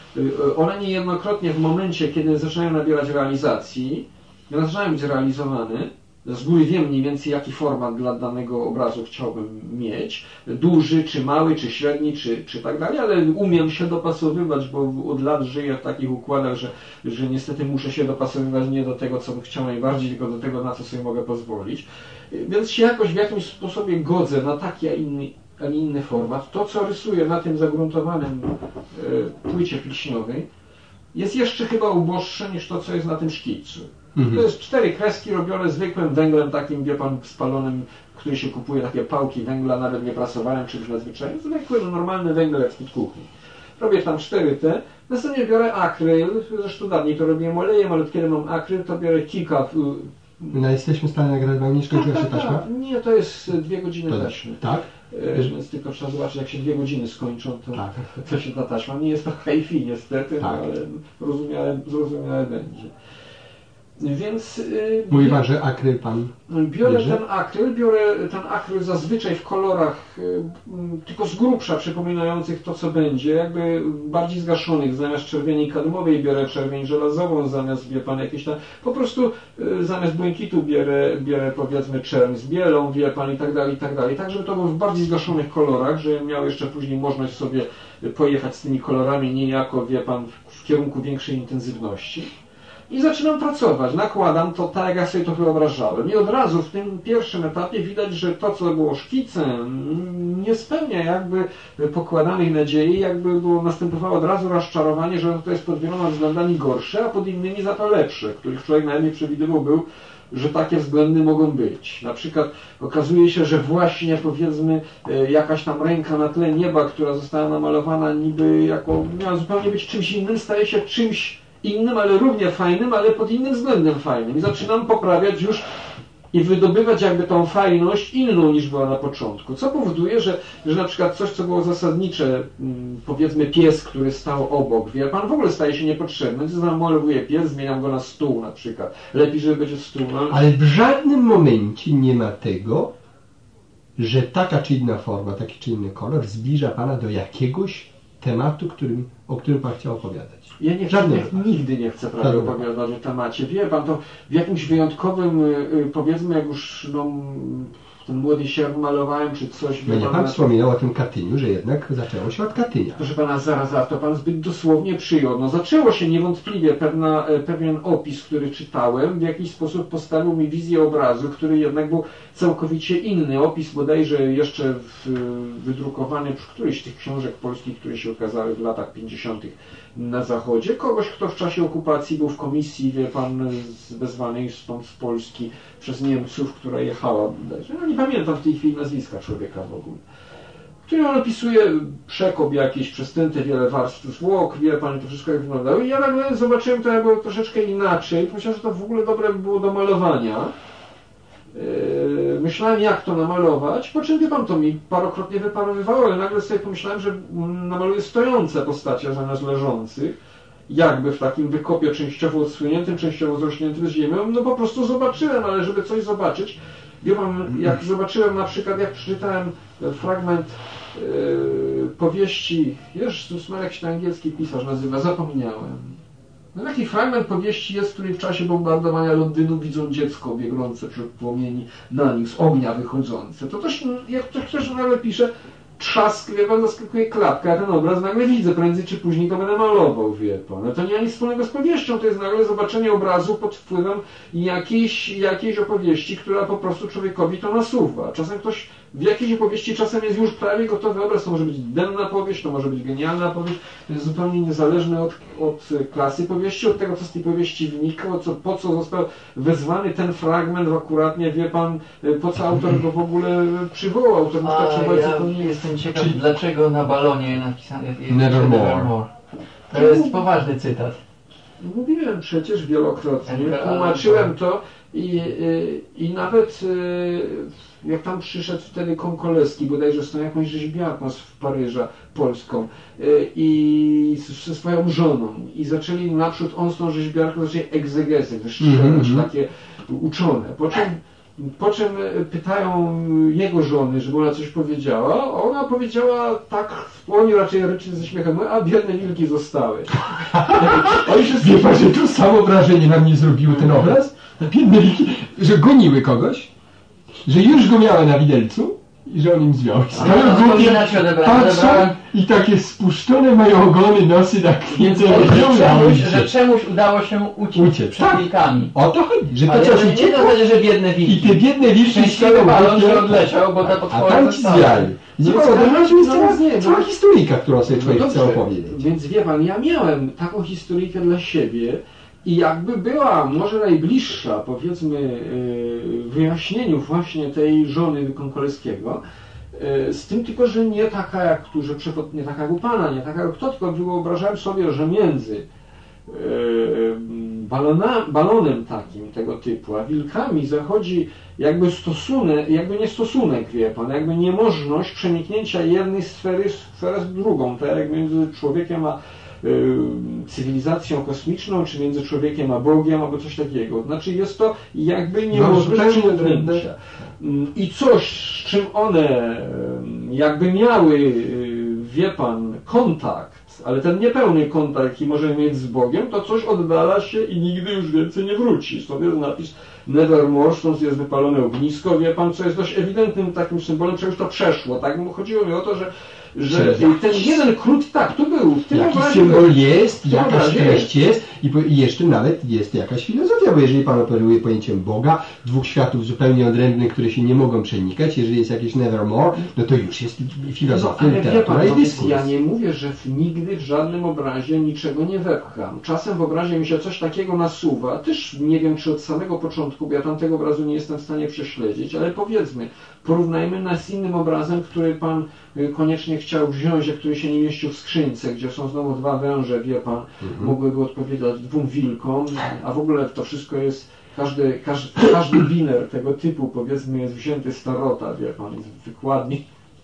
One niejednokrotnie w momencie, kiedy zaczynają nabierać realizacji, zaczynają być realizowane, z góry wiem mniej więcej, jaki format dla danego obrazu chciałbym mieć, duży, czy mały, czy średni, czy tak dalej, ale umiem się dopasowywać, bo od lat żyję w takich układach, że niestety muszę się dopasowywać nie do tego, co bym chciał najbardziej, tylko do tego, na co sobie mogę pozwolić. Więc się jakoś w jakimś sposobie godzę na taki, a nie inny format. To, co rysuję na tym zagruntowanym płycie pilśniowej, jest jeszcze chyba uboższe niż to, co jest na tym szkicu. To jest 4 kreski robione zwykłym węglem, takim, wie pan, spalonym, który się kupuje, takie pałki węgla, nawet nie prasowanym, czymś nadzwyczajnym, zwykły, normalny węgiel jak spod kuchni. Robię tam 4 te, następnie biorę akryl, zresztą dawniej to robiłem olejem, ale kiedy mam akryl, to biorę kilka... No jesteśmy w stanie nagrać, nie skończyła się taśma? Nie, to jest 2 godziny taśmy. Tak? Więc tylko trzeba zobaczyć, jak się 2 godziny skończą, to się ta taśma. Nie jest to hi-fi niestety, tak. No, ale zrozumiałe będzie. Więc... Mówi pan, że akryl pan biorę ten akryl zazwyczaj w kolorach tylko z grubsza przypominających to, co będzie, jakby bardziej zgaszonych. Zamiast czerwieni kadmowej biorę czerwień żelazową, zamiast, wie pan, jakieś tam... Po prostu zamiast błękitu bierę powiedzmy czerń z bielą, wie pan, i tak dalej, tak żeby to było w bardziej zgaszonych kolorach, żebym miał jeszcze później możliwość sobie pojechać z tymi kolorami niejako, wie pan, w kierunku większej intensywności. i zaczynam pracować, nakładam to tak, jak ja sobie to wyobrażałem. I od razu w tym pierwszym etapie widać, że to, co było szkicem, nie spełnia jakby pokładanych nadziei, jakby następowało od razu rozczarowanie, że to jest pod wieloma względami gorsze, a pod innymi za to lepsze, których człowiek nawet nie przewidywał był, że takie względy mogą być. Na przykład okazuje się, że właśnie powiedzmy jakaś tam ręka na tle nieba, która została namalowana niby jako miała zupełnie być czymś innym, staje się czymś innym, ale równie fajnym, ale pod innym względem fajnym. I zaczynam poprawiać już i wydobywać jakby tą fajność inną niż była na początku. Co powoduje, że na przykład coś, co było zasadnicze, powiedzmy pies, który stał obok, wie pan, w ogóle staje się niepotrzebny. Zamalowuję pies, zmieniam go na stół na przykład. Lepiej, żeby będzie stół. No. Ale w żadnym momencie nie ma tego, że taka czy inna forma, taki czy inny kolor zbliża pana do jakiegoś tematu, o którym pan chciał opowiadać. Ja nigdy nie chcę prawie opowiadać o temacie. Wie pan, to w jakimś wyjątkowym, powiedzmy, jak już ten młody sierp malowałem, czy coś... No nie pan wspominał o tym Katyniu, że jednak zaczęło się od Katynia. Proszę pana, zaraz, to pan zbyt dosłownie przyjął. No zaczęło się niewątpliwie pewien opis, który czytałem, w jakiś sposób postawił mi wizję obrazu, który jednak był całkowicie inny. Opis bodajże jeszcze wydrukowany przy którejś z tych książek polskich, które się ukazały w latach 50. na Zachodzie. Kogoś, kto w czasie okupacji był w komisji, wie pan, wezwanej stąd z Polski przez Niemców, która jechała bodajże. No nie pamiętam w tej chwili nazwiska człowieka w ogóle. Który on opisuje przekop jakiś, przestęte wiele warstw zwłok, wie pan, to wszystko jak wyglądało. I ja nagle zobaczyłem to jakby troszeczkę inaczej. Myślałem, że to w ogóle dobre by było do malowania. Myślałem, jak to namalować, po czym, wie pan, to mi parokrotnie wyparowywało, ale nagle sobie pomyślałem, że namaluję stojące postacie zamiast leżących, jakby w takim wykopie częściowo odsłoniętym, częściowo zrośniętym z ziemią. No po prostu zobaczyłem, ale żeby coś zobaczyć, wie pan, jak zobaczyłem na przykład, jak przeczytałem fragment powieści, Jezus Maria, jak się ten angielski pisarz nazywa, zapomniałem. No taki fragment powieści jest, w której w czasie bombardowania Londynu widzą dziecko biegnące wśród płomieni na nich, z ognia wychodzące. To też, jak ktoś nagle pisze, trzask, wie pan, zaskakuje klapka, a ten obraz nagle widzę, prędzej czy później to będę malował, wie pan. No to nie ma nic wspólnego z powieścią, to jest nagle zobaczenie obrazu pod wpływem jakiejś opowieści, która po prostu człowiekowi to nasuwa. Czasem ktoś w jakiejś opowieści czasem jest już prawie gotowy obraz, to może być denna powieść, to może być genialna powieść, to jest zupełnie niezależne od klasy powieści, od tego, co z tej powieści wynikało, po co został wezwany ten fragment akuratnie, wie pan, po co autor go w ogóle przywołał. Autor jestem ciekaw, dlaczego na balonie napisane jest Nevermore. To jest poważny cytat. Mówiłem przecież wielokrotnie, tłumaczyłem to i nawet jak tam przyszedł wtedy Konkoleski, bodajże z tą jakąś rzeźbiarką z Paryża, polską, i ze swoją żoną, i zaczęli naprzód, on z tą rzeźbiarką zaczęli egzegezę, wyszczerać takie uczone, po czym pytają jego żony, żeby ona coś powiedziała, a ona powiedziała tak, oni raczej ryczy ze śmiechem, a biedne wilki zostały. Wie pan, że to samo wrażenie na mnie zrobił ten obraz? Biedne wilki, że goniły kogoś, że już go miały na widelcu i że on im zwiał. Patrzą i takie spuszczone mają ogony, nosy na kwitce. Że czemuś udało się uciec przed wilkami. O to chodzi, że to coś uciekło. Nie że biedne wilki. I te biedne wilki szczęśliwy balon się odleciał, bo ta potwory zostały. Cała historyjka, którą sobie człowiek chce opowiedzieć. Więc wie pan, ja miałem taką historyjkę dla siebie i jakby była może najbliższa, powiedzmy, wyjaśnieniu właśnie tej żony Konkoleskiego, z tym tylko, że nie taka jak tu, że nie taka jak u pana, nie taka jak kto, tylko wyobrażałem sobie, że między balonem takim tego typu, a wilkami zachodzi jakby stosunek, jakby nie stosunek, wie pan, jakby niemożność przeniknięcia jednej sfery w drugą, tak jak między człowiekiem a cywilizacją kosmiczną, czy między człowiekiem a Bogiem, albo coś takiego. Znaczy jest to jakby niemożność przeniknięcia. I coś, z czym one jakby miały, wie pan, kontakt, ale ten niepełny kontakt, jaki możemy mieć z Bogiem, to coś oddala się i nigdy już więcej nie wróci. Stąd jest napis Nevermore, stąd jest wypalone ognisko, wie pan, co jest dość ewidentnym takim symbolem, że już to przeszło. Tak? Bo chodziło mi o to, że ten jeden krót, tak, tu był. Jaki symbol jest, jakaś treść jest I jeszcze nawet jest jakaś filozofia, bo jeżeli Pan operuje pojęciem Boga, dwóch światów zupełnie odrębnych, które się nie mogą przenikać, jeżeli jest jakieś nevermore, no to już jest filozofia, literatura i dyskurs. Ja nie mówię, że nigdy w żadnym obrazie niczego nie wepcham. Czasem w obrazie mi się coś takiego nasuwa, też nie wiem czy od samego początku, bo ja tamtego obrazu nie jestem w stanie prześledzić, ale powiedzmy, porównajmy nas z innym obrazem, który Pan koniecznie chciał wziąć, a który się nie mieścił w skrzynce, gdzie są znowu dwa węże, wie Pan, mogłyby odpowiadać dwóm wilkom, a w ogóle to wszystko jest, każdy biner tego typu, powiedzmy, jest wzięty z tarota, wie Pan, z wykładni,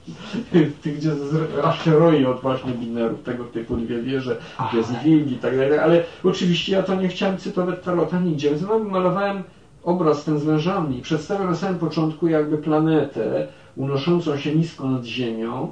gdzie asteroid od właśnie binerów tego typu, dwie wieże, jest wilk i tak dalej, ale oczywiście ja to nie chciałem cytować tarota nigdzie, więc malowałem obraz ten z wężami, przedstawiał na samym początku jakby planetę unoszącą się nisko nad ziemią,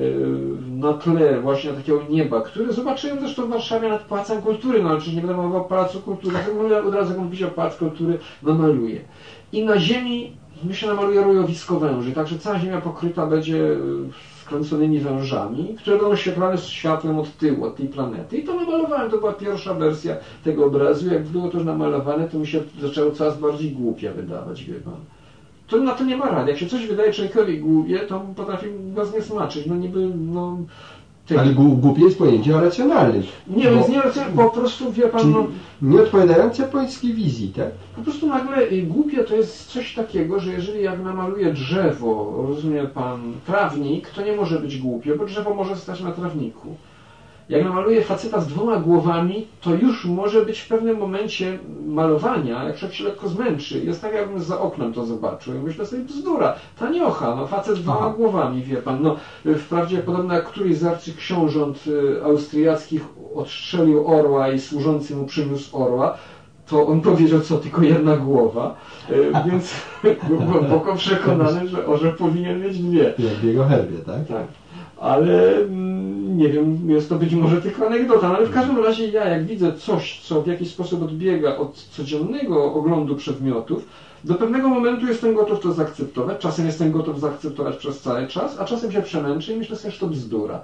na tle właśnie takiego nieba, które zobaczyłem zresztą w Warszawie nad Pałacem Kultury, no ale czy nie będę mówił o Pałacu Kultury, od razu jak mówić o Pałac Kultury, namaluję. I na ziemi, myślę, namaluję rojowisko węży, także cała ziemia pokryta będzie skręconymi wężami, które będą oświetlane światłem od tyłu, od tej planety. I to namalowałem, to była pierwsza wersja tego obrazu. Jak było to już namalowane, to mi się zaczęło coraz bardziej głupie wydawać, wie Pan. To na to nie ma rady. Jak się coś wydaje człowiekowi głupie, to potrafi go zniesmaczyć. No niby, no... Ale głupie jest pojęcie o racjonalnym. Nie, więc nie po prostu, wie Pan, no... Nie odpowiadające pańskiej wizji, tak? Po prostu nagle głupie to jest coś takiego, że jeżeli jak namaluje drzewo, rozumie Pan, trawnik, to nie może być głupie, bo drzewo może stać na trawniku. Jak namaluje faceta z dwoma głowami, to już może być w pewnym momencie malowania, jak człowiek się lekko zmęczy. Jest tak, jakbym za oknem to zobaczył. I myślę sobie, bzdura, taniocha, no facet z dwoma głowami, wie Pan. No, wprawdzie podobno jak któryś z arcyksiążąt austriackich odstrzelił orła i służący mu przyniósł orła, to on powiedział, co tylko jedna głowa, więc był głęboko przekonany, że orzeł powinien mieć dwie. Jak w jego herbie, tak? Tak. Ale nie wiem, jest to być może tylko anegdota, ale w każdym razie ja jak widzę coś, co w jakiś sposób odbiega od codziennego oglądu przedmiotów, do pewnego momentu jestem gotów to zaakceptować, czasem jestem gotów zaakceptować przez cały czas, a czasem się przemęczę i myślę sobie, że to bzdura.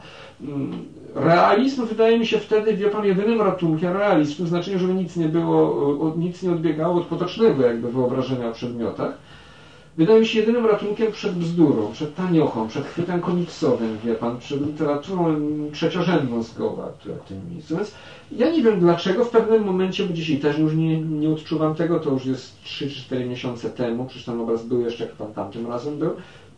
Realizm wydaje mi się wtedy, wie Pan, jedynym ratunkiem, realizm w znaczeniu, żeby nic nie odbiegało od potocznego jakby wyobrażenia o przedmiotach. Wydaje mi się jedynym ratunkiem przed bzdurą, przed taniochą, przed chwytem komiksowym, wie Pan, przed literaturą trzeciorzędną zgoła, która w tym miejscu. Więc ja nie wiem dlaczego w pewnym momencie, bo dzisiaj też już nie odczuwam tego, to już jest 3-4 miesiące temu, przecież ten obraz był jeszcze, jak Pan tamtym razem był,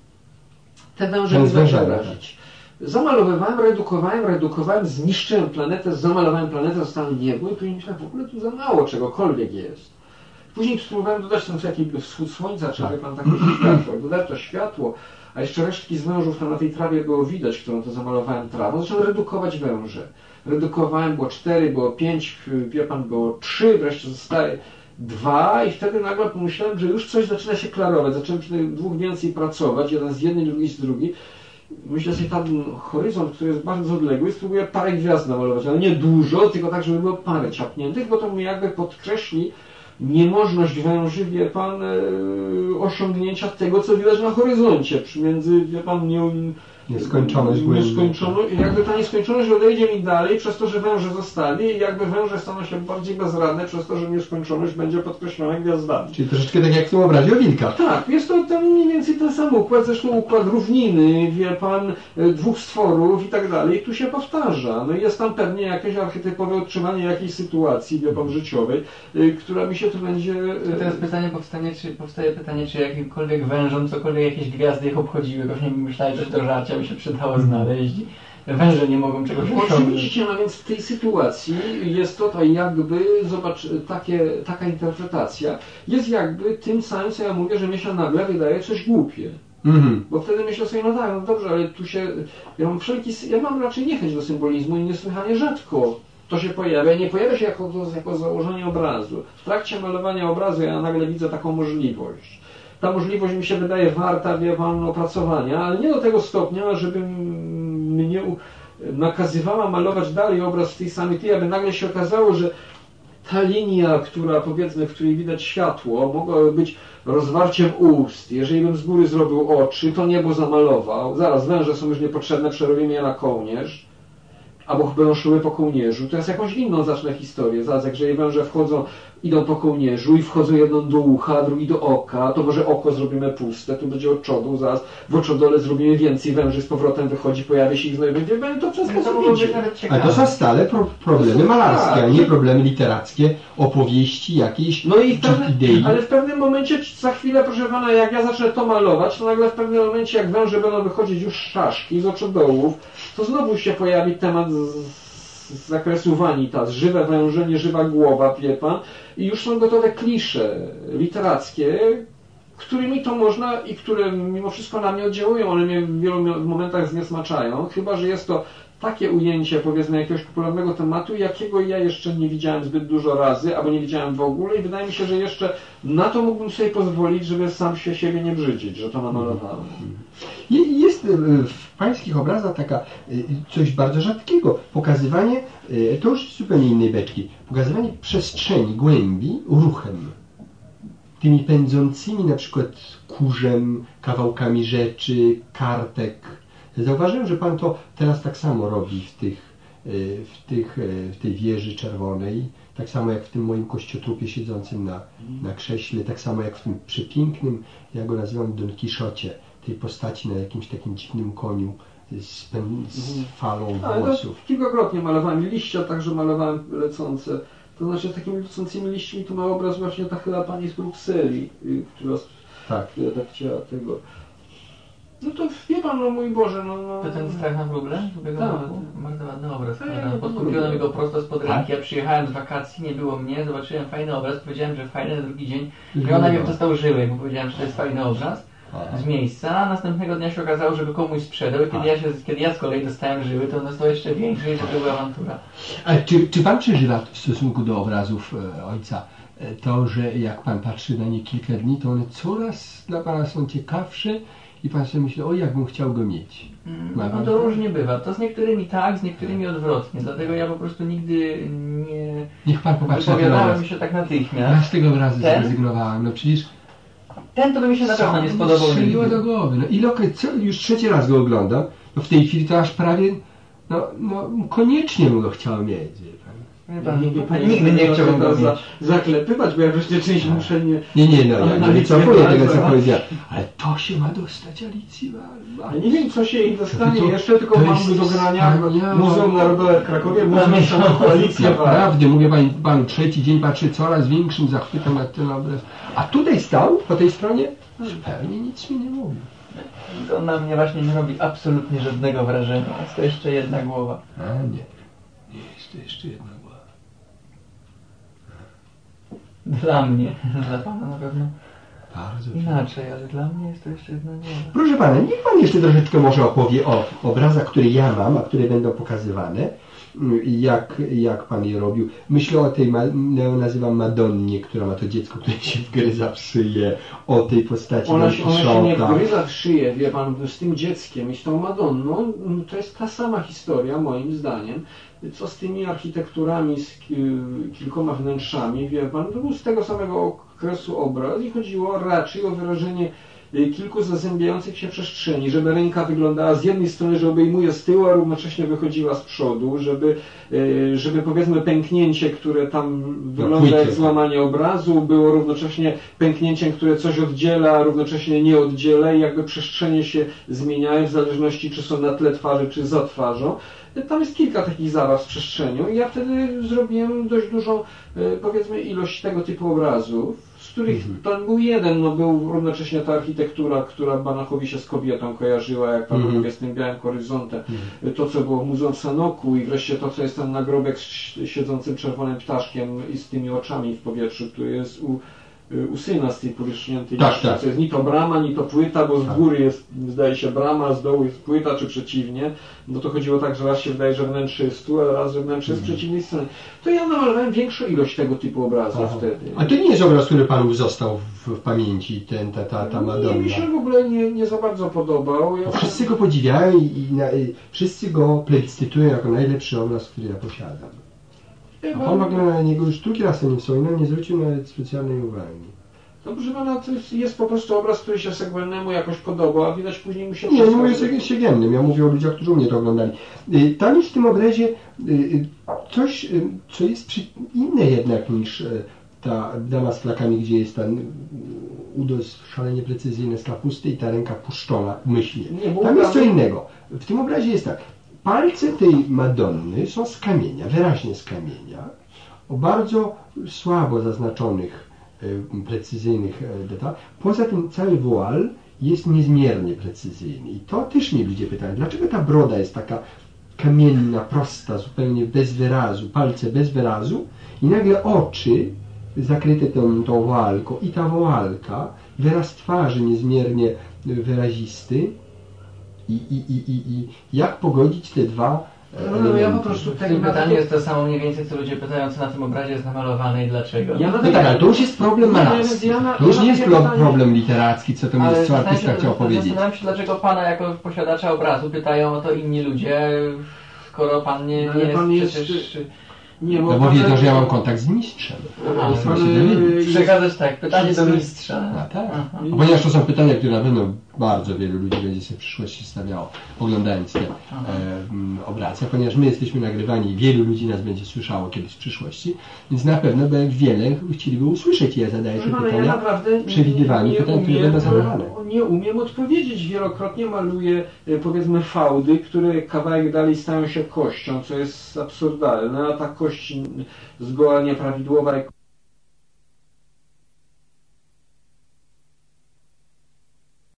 te węże mi zaczęły razić. Zamalowywałem, redukowałem, zniszczyłem planetę, zamalowałem planetę, zostałem niebo i później myślałem, w ogóle tu za mało czegokolwiek jest. Później spróbowałem dodać tam jakiś wschód słońca, czy wie Pan, takie światło. Jak dodałem to światło, a jeszcze resztki z wężów tam na tej trawie było widać, którą to zamalowałem trawą, zacząłem redukować węże. Redukowałem, było 4, było 5, wie Pan, było 3, wreszcie zostaje 2 i wtedy nagle pomyślałem, że już coś zaczyna się klarować. Zacząłem przy tych dwóch więcej pracować, jeden z jednej, drugi z drugiej. Myślę sobie, tam horyzont, który jest bardzo odległy, spróbuję parę gwiazd namalować, ale nie dużo, tylko tak, żeby było parę ciapniętych, bo to mi jakby podkreśli niemożność węży, wie Pan, osiągnięcia tego, co widać na horyzoncie, między, wie Pan, nieskończoność. I jakby ta nieskończoność odejdzie mi dalej przez to, że węże zostali i jakby węże staną się bardziej bezradne przez to, że nieskończoność będzie podkreślona gwiazdami. Czyli troszeczkę tak jak w tym obrazie o wilkach. Tak, jest to tam mniej więcej ten sam układ, zresztą układ równiny, wie Pan, dwóch stworów i tak dalej, tu się powtarza. No i jest tam pewnie jakieś archetypowe odczuwanie jakiejś sytuacji, wie Pan, życiowej, która mi się tu będzie... To teraz pytanie powstaje pytanie, czy jakimkolwiek wężom cokolwiek jakieś gwiazdy ich obchodziły, pewnie myślałem, że to żarcia by się przydało znaleźć. Węże nie mogą czegoś osiągnąć. Oczywiście, no więc w tej sytuacji jest to jakby, zobacz, taka interpretacja jest jakby tym samym, co ja mówię, że mi się nagle wydaje coś głupie. Bo wtedy myślę sobie, no tak, no dobrze, ale tu się, ja mam raczej niechęć do symbolizmu i niesłychanie rzadko to się pojawia. Nie pojawia się jako założenie obrazu. W trakcie malowania obrazu ja nagle widzę taką możliwość. Ta możliwość mi się wydaje warta, wie Pan, opracowania, ale nie do tego stopnia, żeby mnie nakazywała malować dalej obraz w tej samej tej, aby nagle się okazało, że ta linia, która, powiedzmy, w której widać światło, mogłaby być rozwarciem ust. Jeżeli bym z góry zrobił oczy, to niebo zamalował. Zaraz, węże są już niepotrzebne, przerobimy je na kołnierz. albo będą szły po kołnierzu, to jest jakąś inną zacznę historię. Zaraz, jak że węże idą po kołnierzu i wchodzą jedną do ucha, drugi do oka, to może oko zrobimy puste, tu będzie oczodu, zaraz w oczodole zrobimy więcej węży, z powrotem wychodzi, pojawia się ich znowu, będzie to przez sposób idzie. Ale to są stale problemy malarskie, a nie problemy literackie, opowieści jakieś, no i idei. Ale w pewnym momencie, za chwilę, proszę pana, jak ja zacznę to malować, to nagle w pewnym momencie, jak węże będą wychodzić już z czaszki, z oczodołów, to znowu się pojawi temat z zakresu vanitas, żywe węże, nieżywa głowa, wie pan, i już są gotowe klisze literackie, którymi to można i które mimo wszystko na mnie oddziałują, one mnie w wielu momentach zniesmaczają, chyba że jest to takie ujęcie, powiedzmy, jakiegoś popularnego tematu, jakiego ja jeszcze nie widziałem zbyt dużo razy, albo nie widziałem w ogóle i wydaje mi się, że jeszcze na to mógłbym sobie pozwolić, żeby sam się siebie nie brzydzić, że to namalowałem. Jest w pańskich obrazach taka coś bardzo rzadkiego, pokazywanie, to już z zupełnie innej beczki, pokazywanie przestrzeni, głębi ruchem. Tymi pędzącymi na przykład kurzem, kawałkami rzeczy, kartek. Zauważyłem, że pan to teraz tak samo robi w tej wieży czerwonej, tak samo jak w tym moim kościotrupie siedzącym na krześle, tak samo jak w tym przepięknym, ja go nazywam Don Quixocie, tej postaci na jakimś takim dziwnym koniu z falą włosów. Kilkakrotnie malowałem liścia, także malowałem lecące. To znaczy z takimi lecącymi liśćmi to ma obraz właśnie ta chyba pani z Brukseli, która tak chciała tego. No to wie pan, no mój Boże, no... To ten strach na wróble? Tak. Bardzo ładny obraz. Podkupiłem go prosto spod ręki. Ja przyjechałem z wakacji, nie było mnie, zobaczyłem fajny obraz, powiedziałem, że fajny, na drugi dzień. I on najpierw dostał żyły, bo powiedziałem, że to jest fajny obraz z miejsca, a następnego dnia się okazało, że go komuś sprzedał i kiedy ja z kolei dostałem żyły, to on dostał jeszcze większy i to była awantura. Ale czy pan przeżywa w stosunku do obrazów ojca to, że jak pan patrzy na nie kilka dni, to one coraz dla pana są ciekawsze i pan sobie myśli, o jak bym chciał go mieć. No to różnie bywa. To z niektórymi tak, z niektórymi odwrotnie. Dlatego ja po prostu nigdy nie... Niech pan popatrzy na ten wypowiadałem się tak natychmiast. Ja z tego obrazu zrezygnowałem. No przecież... Ten to by mi się na pewno nie spodobał. Strzeliło do głowy. No ile już trzeci raz go oglądam. No w tej chwili to aż prawie... No koniecznie bym go chciał mieć. Nigdy nie chciałbym go zaklepywać, bo ja wreszcie część muszę nie... Ja nie cofuję tego, co powiedziałem. Ale to się ma dostać Alicji Ja nie wiem, co się jej dostanie. Jeszcze tylko mam do grania Muzeum Narodowe w Krakowie, Alicja. Naprawdę, mówię panu, trzeci dzień patrzy coraz większym zachwytem na ten obraz. A tutaj stał, po tej stronie, zupełnie nic mi nie mówi. To na mnie właśnie nie robi absolutnie żadnego wrażenia. Jest to jeszcze jedna głowa. A nie. Jest to jeszcze jedna głowa. Dla mnie. Dla pana na pewno bardzo inaczej, ale dla mnie jest to jeszcze jedna głowa. Proszę pana, niech pan jeszcze troszeczkę może opowie o obrazach, które ja mam, a które będą pokazywane. Jak pan je robił. Myślę o tej, nazywam Madonnie, która ma to dziecko, które się wgryza w szyję, o tej postaci Ona się nie wgryza w szyję, wie pan, z tym dzieckiem i z tą Madonną, to jest ta sama historia, moim zdaniem, co z tymi architekturami, z kilkoma wnętrzami, wie pan, to był z tego samego okresu obraz i chodziło raczej o wyrażenie kilku zazębiających się przestrzeni, żeby ręka wyglądała z jednej strony, że obejmuje z tyłu, a równocześnie wychodziła z przodu, żeby powiedzmy pęknięcie, które tam wygląda jak złamanie obrazu, było równocześnie pęknięciem, które coś oddziela, a równocześnie nie oddziela i jakby przestrzenie się zmieniają w zależności, czy są na tle twarzy, czy za twarzą. Tam jest kilka takich zabaw z przestrzenią i ja wtedy zrobiłem dość dużą, powiedzmy, ilość tego typu obrazów, z których tam był jeden, był równocześnie ta architektura, która Banachowi się z kobietą kojarzyła, jak pan mówił, z tym białym horyzontem, to co było w Muzeum w Sanoku i wreszcie to co jest ten nagrobek z siedzącym czerwonym ptaszkiem i z tymi oczami w powietrzu, który jest u syna z tej powierzchniętej liści. To jest ni to brama, ni to płyta, bo z góry jest, zdaje się, brama, z dołu jest płyta, czy przeciwnie. No to chodziło tak, że raz się wydaje, że wnętrze jest tu, a raz, że wnętrze jest z przeciwnej strony. To ja namalowałem większą ilość tego typu obrazów wtedy. A to nie jest obraz, który panu został w pamięci, ta Madonna? Nie, mi się w ogóle nie za bardzo podobał. Wszyscy go podziwiają i wszyscy go plebiscytują jako najlepszy obraz, który ja posiadam. A pan na niego już drugi raz nie wspominał, nie zwrócił nawet specjalnej uwagi. No proszę pana, to jest po prostu obraz, który się Seguennemu jakoś podobał, a widać później mu się Nie mówię o Seguennym, ja mówię o ludziach, którzy u mnie to oglądali. Tam jest w tym obrazie coś, co jest inne jednak niż ta dama z flakami, gdzie jest ten udos szalenie precyzyjny z kapusty i ta ręka puszczona umyślnie. Tam jest co innego. W tym obrazie jest tak, palce tej Madonny są z kamienia, wyraźnie z kamienia, o bardzo słabo zaznaczonych, precyzyjnych detalach. Poza tym cały voal jest niezmiernie precyzyjny i to też mnie ludzie pytają, dlaczego ta broda jest taka kamienna, prosta, zupełnie bez wyrazu, palce bez wyrazu i nagle oczy zakryte tą woalką i ta woalka, wyraz twarzy niezmiernie wyrazisty i jak pogodzić te dwa no ja po prostu pytanie jest to samo mniej więcej, co ludzie pytają, co na tym obrazie jest namalowane i dlaczego. Tak, ale to już jest problem malarski. To już nie jest problem literacki, co to jest, co artysta chciał powiedzieć. Zastanawiam się, dlaczego pana jako posiadacza obrazu pytają o to inni ludzie, skoro pan nie jest przecież... Nie, bo wiedzą, że ja mam kontakt z mistrzem. Przekazać tak, pytanie do mistrza. Tak. Ponieważ to są pytania, które na pewno bardzo wielu ludzi będzie sobie w przyszłości stawiało, oglądając te obrazy, ponieważ my jesteśmy nagrywani i wielu ludzi nas będzie słyszało kiedyś w przyszłości, więc na pewno wiele chcieliby usłyszeć i ja zadaję te pytania, ja naprawdę przewidywaniu pytań, które będą zadawane. Nie umiem odpowiedzieć. Wielokrotnie maluję, powiedzmy, fałdy, które kawałek dalej stają się kością, co jest absurdalne, a ta kość zgoła nieprawidłowa